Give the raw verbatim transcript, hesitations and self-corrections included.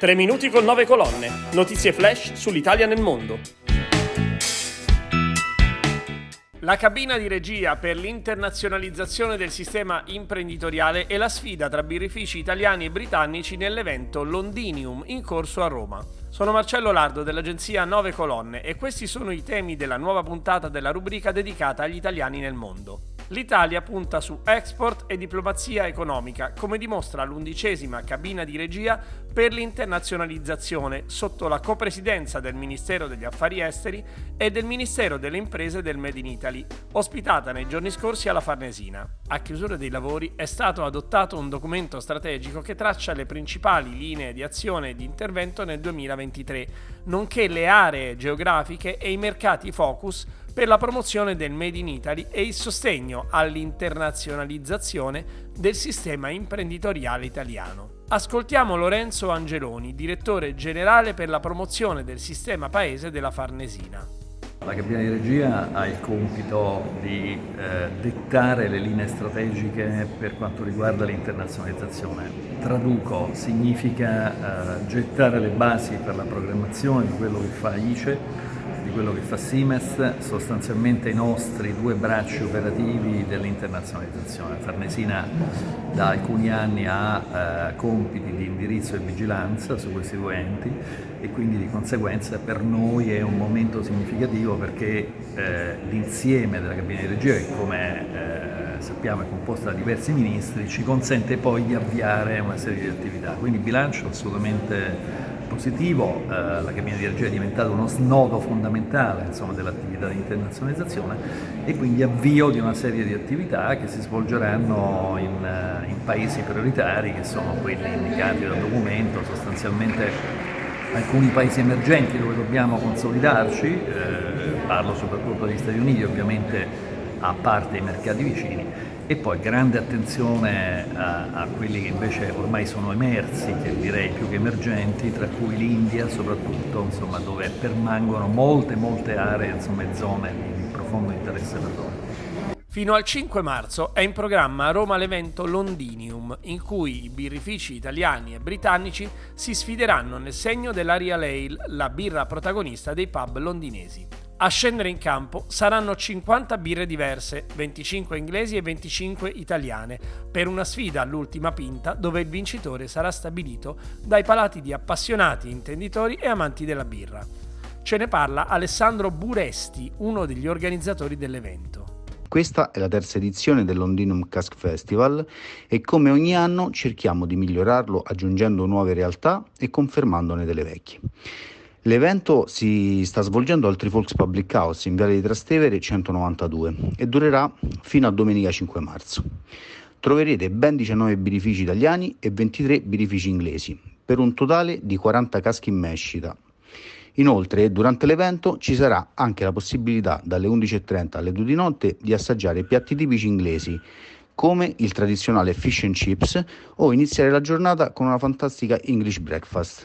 Tre minuti con nove colonne. Notizie flash sull'Italia nel mondo. La cabina di regia per l'internazionalizzazione del sistema imprenditoriale è la sfida tra birrifici italiani e britannici nell'evento Londinium in corso a Roma. Sono Marcello Lardo dell'agenzia Nove Colonne e questi sono i temi della nuova puntata della rubrica dedicata agli italiani nel mondo. L'Italia punta su export e diplomazia economica, come dimostra l'undicesima cabina di regia per l'internazionalizzazione sotto la copresidenza del Ministero degli Affari Esteri e del Ministero delle Imprese del Made in Italy, ospitata nei giorni scorsi alla Farnesina. A chiusura dei lavori è stato adottato un documento strategico che traccia le principali linee di azione e di intervento nel duemilaventitré, nonché le aree geografiche e i mercati focus per la promozione del Made in Italy e il sostegno all'internazionalizzazione del sistema imprenditoriale italiano. Ascoltiamo Lorenzo Angeloni, direttore generale per la promozione del sistema paese della Farnesina. La cabina di regia ha il compito di eh, dettare le linee strategiche per quanto riguarda l'internazionalizzazione. Traduco, significa eh, gettare le basi per la programmazione di quello che fa I C E, di quello che fa Simest, sostanzialmente i nostri due bracci operativi dell'internazionalizzazione. Farnesina da alcuni anni ha eh, compiti di indirizzo e vigilanza su questi due enti e quindi di conseguenza per noi è un momento significativo perché eh, l'insieme della cabina di regia, che come eh, sappiamo è composta da diversi ministri, ci consente poi di avviare una serie di attività. Quindi bilancio assolutamente positivo, eh, la cabina di regia è diventata uno snodo fondamentale insomma, dell'attività di internazionalizzazione e quindi avvio di una serie di attività che si svolgeranno in, in paesi prioritari che sono quelli indicati dal documento, sostanzialmente alcuni paesi emergenti dove dobbiamo consolidarci, eh, parlo soprattutto degli Stati Uniti ovviamente a parte i mercati vicini, e poi grande attenzione a, a quelli che invece ormai sono emersi, che direi più che emergenti, tra cui l'India soprattutto, insomma, dove permangono molte molte aree insomma, e zone di, di profondo interesse per noi. Fino al cinque marzo è in programma a Roma l'evento Londinium, in cui i birrifici italiani e britannici si sfideranno nel segno della Real Ale, la birra protagonista dei pub londinesi. A scendere in campo saranno cinquanta birre diverse, venticinque inglesi e venticinque italiane, per una sfida all'ultima pinta dove il vincitore sarà stabilito dai palati di appassionati, intenditori e amanti della birra. Ce ne parla Alessandro Buresti, uno degli organizzatori dell'evento. Questa è la terza edizione del Londinium Cask Festival e come ogni anno cerchiamo di migliorarlo aggiungendo nuove realtà e confermandone delle vecchie. L'evento si sta svolgendo al Trifolks Public House in Viale di Trastevere centonovantadue e durerà fino a domenica cinque marzo. Troverete ben diciannove birrifici italiani e ventitré birrifici inglesi, per un totale di quaranta caschi in mescita. Inoltre, durante l'evento ci sarà anche la possibilità dalle undici e trenta alle due di notte di assaggiare piatti tipici inglesi, come il tradizionale fish and chips, o iniziare la giornata con una fantastica English breakfast.